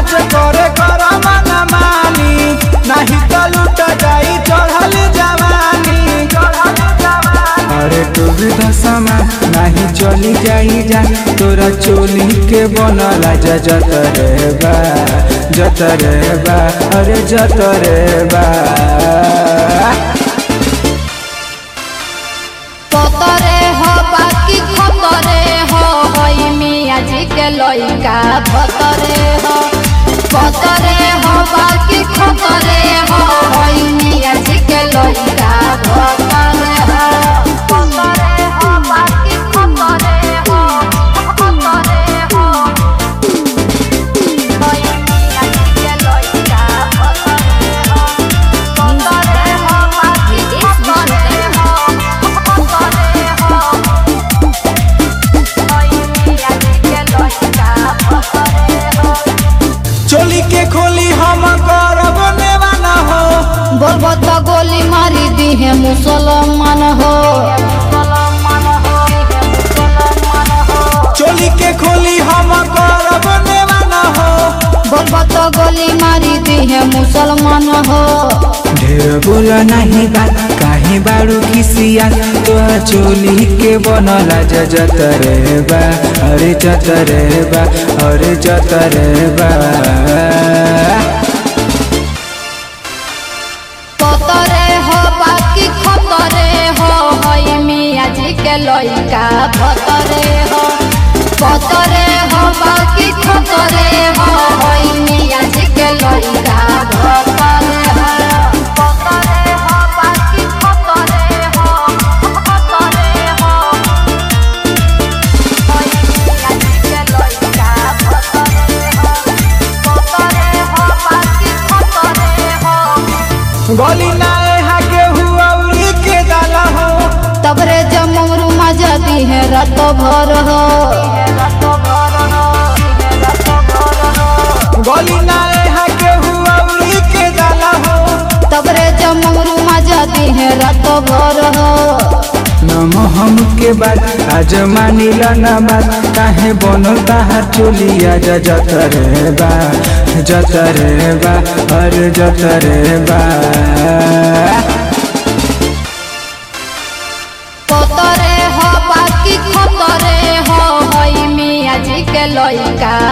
नाच करे कर मन मानी नहीं तो लुट जाई चढ़ल जवानी। अरे तू भी दसमा नहीं चली जाई जा तोरा चोली के बनला जतरे बा जतरे बा अरे जतरे बा। पतरे हो बाकी खतरे हो होई मिया जी के लइका भतरे हो। पतरे हो बाकी खतरे हो होई मिया जी के लइका भतरे हो। पतरे हो बाकी खतरे हो खतरे हो होई मिया जी के लइका भतरे हो। पतरे हो बाकी खतरे हो खतरे हो होई मिया जी के लइका भतरे हो। चोली के खोली हम करब नेवाना हो बोलबो तो गोली मारी दी है मुसलमान हो। चोली के खोली हम करब नेवाना हो बोलबो तो गोली मारी दी है मुसलमान हो। ढेर बोला नहीं बात काहे बारू खिसिया तो चोली के बनला जतरे बा अरे जतरे बा अरे जतरे बा। पतरे हो बाकी खतरे हो होई मिया जी के लइका भतरे हो। पतरे हो बाकी खतरे हो होई मिया जी के लइका भतरे हो। पतरे हो बाकी खतरे हो खतरे हो होई मिया जी के लइका भतरे हो। पतरे हो बाकी खतरे हो गली नाए हाके हुआ उड़ी के डाला हो तबरे जमरू मजाती है रात भर हो। गली नाए हाके हुआ उड़ी के डाला हो तबरे जमरू मजाती है रात भर हो। नमो हम के बाद आज मानिला ना बात काहे बनल ताहार चोली आज जतरे बा जतरे बा अरे जतरे बा। पतरे हो बाकी खतरे हो होई मिया जी के लइका